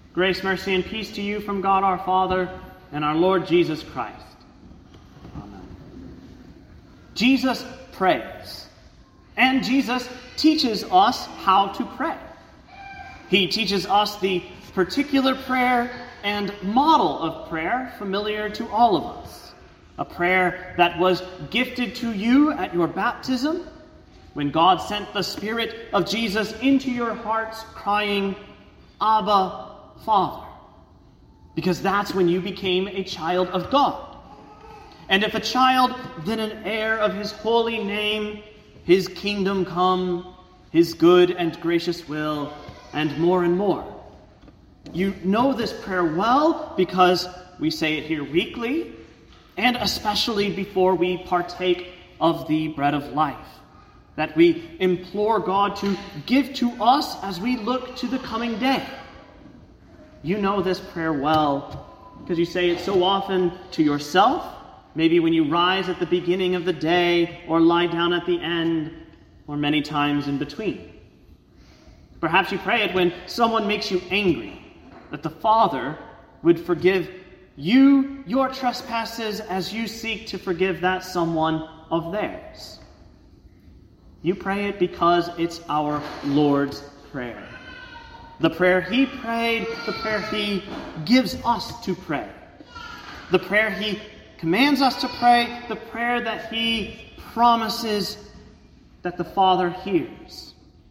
Grace, mercy, and peace to you from God our Father and our Lord Jesus Christ. Amen. Jesus prays, and Jesus teaches us how to pray. He teaches us the particular prayer and model of prayer familiar to all of us. A prayer that was gifted to you at your baptism, when God sent the Spirit of Jesus into your hearts, crying, Abba, Father. Because that's when you became a child of God. And if a child, then an heir of his holy name, his kingdom come, his good and gracious will, and more. You know this prayer well because we say it here weekly, and especially before we partake of the bread of life, that we implore God to give to us as we look to the coming day. You know this prayer well because you say it so often to yourself, maybe when you rise at the beginning of the day or lie down at the end, or many times in between. Perhaps you pray it when someone makes you angry, that the Father would forgive you your trespasses as you seek to forgive that someone of theirs. You pray it because it's our Lord's Prayer. The prayer He prayed, the prayer He gives us to pray. The prayer He commands us to pray, the prayer that He promises that the Father hears.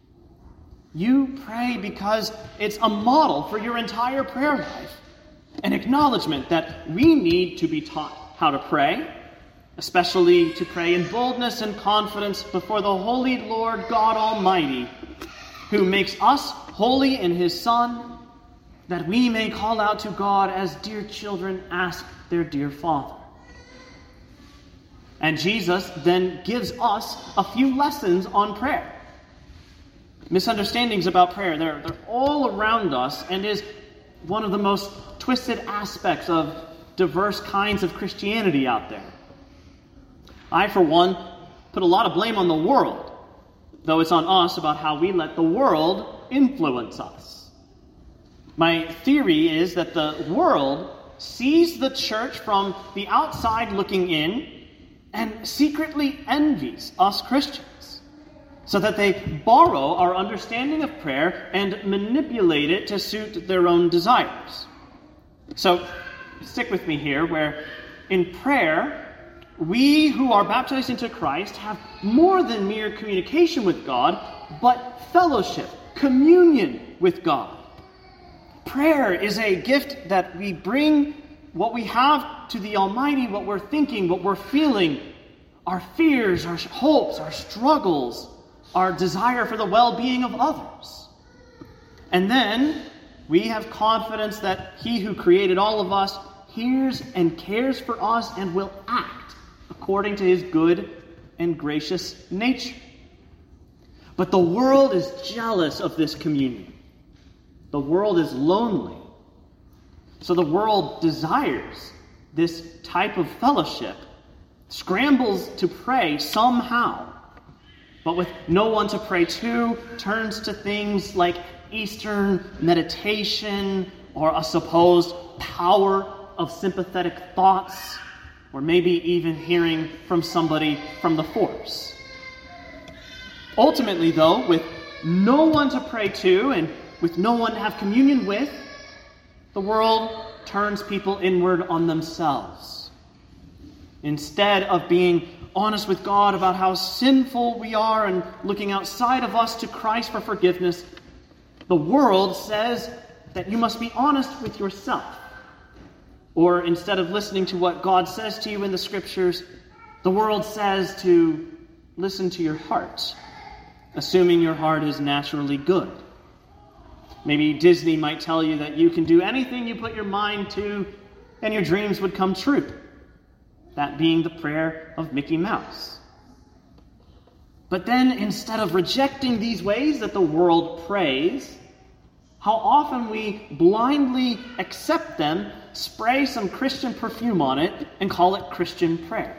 You pray because it's a model for your entire prayer life. An acknowledgement that we need to be taught how to pray, especially to pray in boldness and confidence before the holy Lord God Almighty, who makes us holy in His Son, that we may call out to God as dear children ask their dear Father. And Jesus then gives us a few lessons on prayer. Misunderstandings about prayer, they're all around us and is one of the most twisted aspects of diverse kinds of Christianity out there. I, for one, put a lot of blame on the world, though it's on us about how we let the world influence us. My theory is that the world sees the church from the outside looking in and secretly envies us Christians, so that they borrow our understanding of prayer and manipulate it to suit their own desires. So, stick with me here, where in prayer, we who are baptized into Christ have more than mere communication with God, but fellowship, communion with God. Prayer is a gift that we bring what we have to the Almighty, what we're thinking, what we're feeling, our fears, our hopes, our struggles, our desire for the well-being of others. And then we have confidence that He who created all of us hears and cares for us and will act according to His good and gracious nature. But the world is jealous of this communion. The world is lonely. So the world desires this type of fellowship, scrambles to pray somehow, but with no one to pray to, turns to things like Eastern meditation or a supposed power of sympathetic thoughts, or maybe even hearing from somebody from the Force. Ultimately, though, with no one to pray to and with no one to have communion with, the world turns people inward on themselves. Instead of being honest with God about how sinful we are and looking outside of us to Christ for forgiveness, the world says that you must be honest with yourself. Or instead of listening to what God says to you in the Scriptures, the world says to listen to your heart, assuming your heart is naturally good. Maybe Disney might tell you that you can do anything you put your mind to and your dreams would come true. That being the prayer of Mickey Mouse. But then, instead of rejecting these ways that the world prays, how often we blindly accept them, spray some Christian perfume on it, and call it Christian prayer.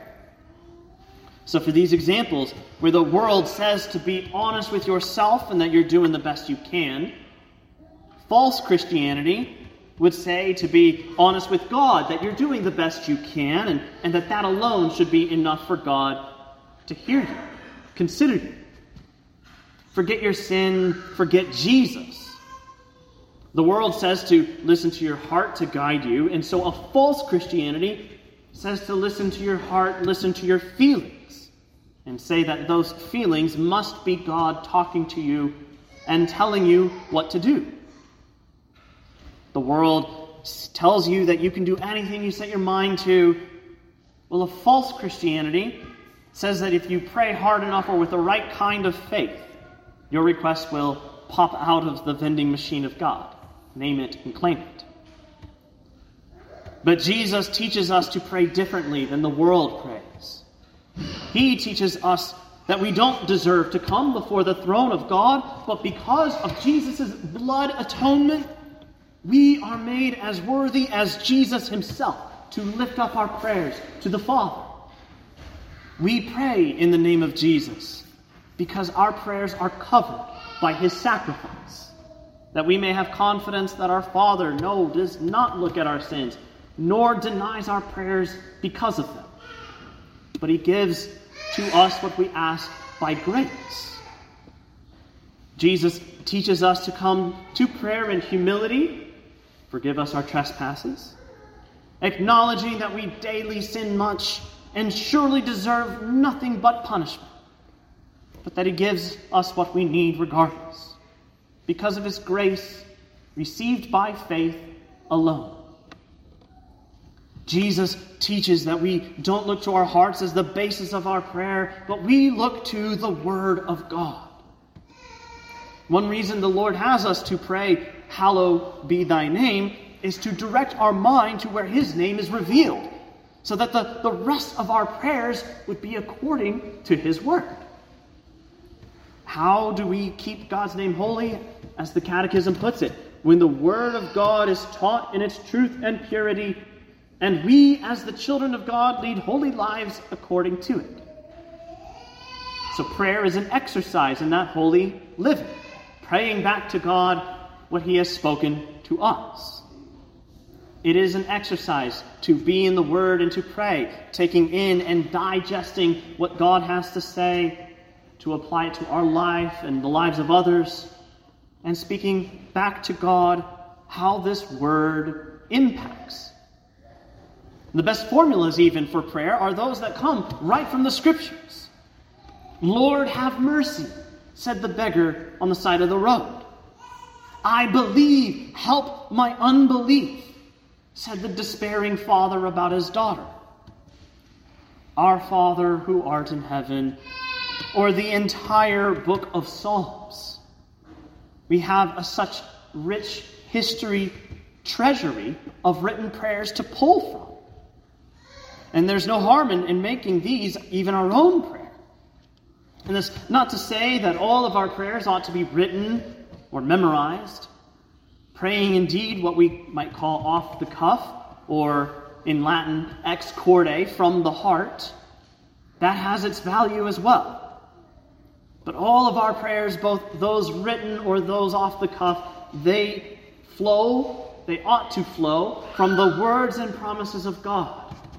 So for these examples, where the world says to be honest with yourself and that you're doing the best you can, false Christianity would say to be honest with God, that you're doing the best you can, and that alone should be enough for God to hear you, consider you. Forget your sin, forget Jesus. The world says to listen to your heart to guide you, and so a false Christianity says to listen to your heart, listen to your feelings, and say that those feelings must be God talking to you and telling you what to do. The world tells you that you can do anything you set your mind to. Well, a false Christianity says that if you pray hard enough or with the right kind of faith, your request will pop out of the vending machine of God. Name it and claim it. But Jesus teaches us to pray differently than the world prays. He teaches us that we don't deserve to come before the throne of God, but because of Jesus' blood atonement, we are made as worthy as Jesus himself to lift up our prayers to the Father. We pray in the name of Jesus because our prayers are covered by his sacrifice, that we may have confidence that our Father, does not look at our sins, nor denies our prayers because of them. But he gives to us what we ask by grace. Jesus teaches us to come to prayer in humility, forgive us our trespasses, acknowledging that we daily sin much and surely deserve nothing but punishment, but that he gives us what we need regardless, because of his grace received by faith alone. Jesus teaches that we don't look to our hearts as the basis of our prayer, but we look to the Word of God. One reason the Lord has us to pray, "Hallowed be thy name," is to direct our mind to where his name is revealed, so that the rest of our prayers would be according to his word. How do we keep God's name holy? As the Catechism puts it, when the word of God is taught in its truth and purity, and we, as the children of God, lead holy lives according to it. So prayer is an exercise in that holy living, praying back to God what he has spoken to us. It is an exercise to be in the Word and to pray, taking in and digesting what God has to say, to apply it to our life and the lives of others, and speaking back to God how this Word impacts. The best formulas even for prayer are those that come right from the Scriptures. "Lord, have mercy," said the beggar on the side of the road. "I believe, help my unbelief," said the despairing father about his daughter. "Our Father who art in heaven," or the entire book of Psalms. We have such rich history, treasury of written prayers to pull from. And there's no harm in making these even our own prayer. And that's not to say that all of our prayers ought to be written or memorized. Praying indeed what we might call off the cuff, or in Latin, ex corde, from the heart, that has its value as well. But all of our prayers, both those written or those off the cuff, they ought to flow from the words and promises of God.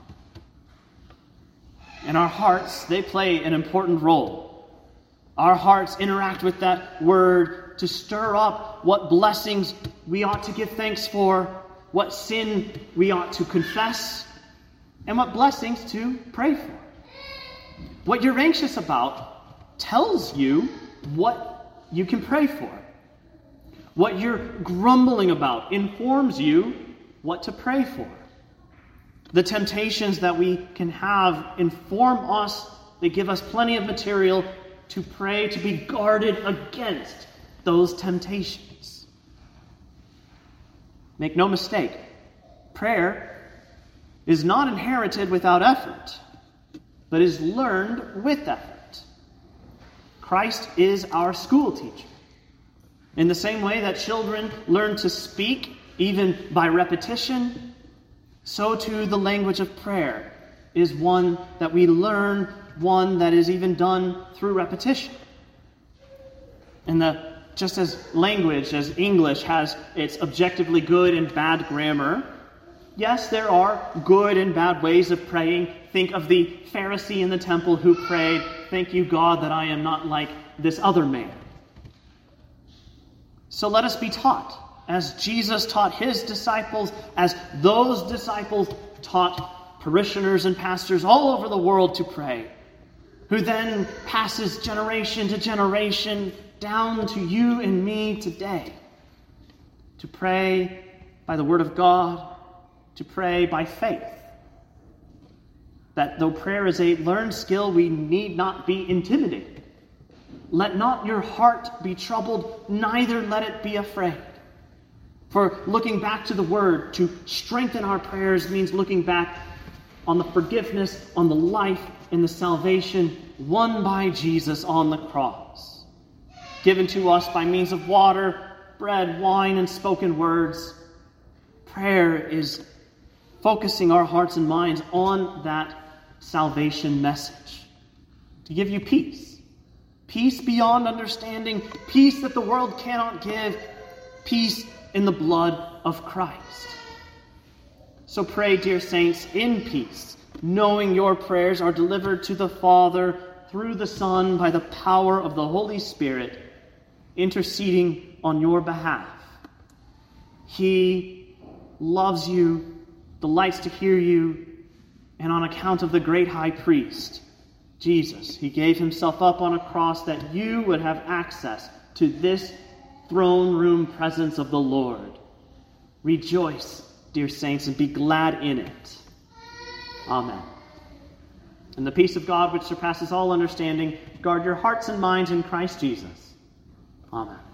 And our hearts, they play an important role. Our hearts interact with that word to stir up what blessings we ought to give thanks for, what sin we ought to confess, and what blessings to pray for. What you're anxious about tells you what you can pray for. What you're grumbling about informs you what to pray for. The temptations that we can have inform us. They give us plenty of material to pray, to be guarded against those temptations. Make no mistake, prayer is not inherited without effort, but is learned with effort. Christ is our school teacher. In the same way that children learn to speak, even by repetition, so too the language of prayer is one that we learn, one that is even done through repetition. And the just as language, as English has its objectively good and bad grammar, yes, there are good and bad ways of praying. Think of the Pharisee in the temple who prayed, "Thank you, God, that I am not like this other man." So let us be taught, as Jesus taught his disciples, as those disciples taught parishioners and pastors all over the world to pray, who then passes generation to generation down to you and me today. To pray by the word of God, to pray by faith. That though prayer is a learned skill, we need not be intimidated. Let not your heart be troubled, neither let it be afraid. For looking back to the word to strengthen our prayers means looking back on the forgiveness, on the life, and the salvation won by Jesus on the cross. Given to us by means of water, bread, wine, and spoken words. Prayer is focusing our hearts and minds on that salvation message. To give you peace. Peace beyond understanding. Peace that the world cannot give. Peace in the blood of Christ. So pray, dear saints, in peace, knowing your prayers are delivered to the Father through the Son by the power of the Holy Spirit, interceding on your behalf. He loves you, delights to hear you, and on account of the great high priest, Jesus, he gave himself up on a cross that you would have access to this throne room presence of the Lord. Rejoice, dear saints, and be glad in it. Amen. And the peace of God, which surpasses all understanding, guard your hearts and minds in Christ Jesus. Amen.